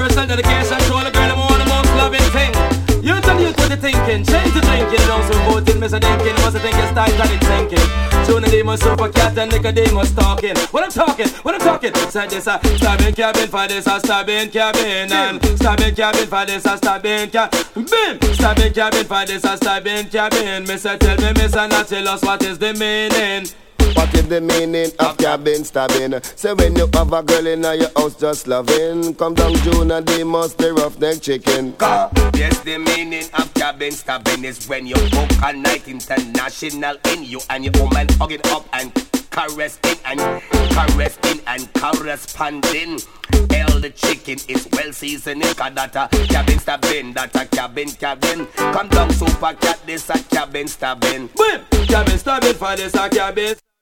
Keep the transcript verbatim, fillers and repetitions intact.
personal dedication, show the girl them all the most loving thing. You tell you what you're thinking, change the drinking, don't so voting, Mister Dinkin, must think it's tight and it's sinking. Tune the demon, super cat and Nicodemus talking. What I'm talking, what I'm talking, said this a stabbing cabin for this a stabbing cabin and stabbing cabin for this a stabbing cabin. Bim! Stabbing cabin for this a stabbing cabin. Mister Tell me, Mister Nautilus, what is the meaning? What is the meaning of cabin stabbing? Say when you have a girl in your house just loving, come down June and they must be roughneck chicken. Uh, yes, the meaning of cabin stabbing is when you book a night international in you and your woman hug it up and caress in and caress in and corresponding. Hell, the chicken is well seasoned. Cause that a cabin stabbing, that a cabin cabin. Come down super cat, this a cabin stabbing. Boom! Cabin stabbing for this a cabin.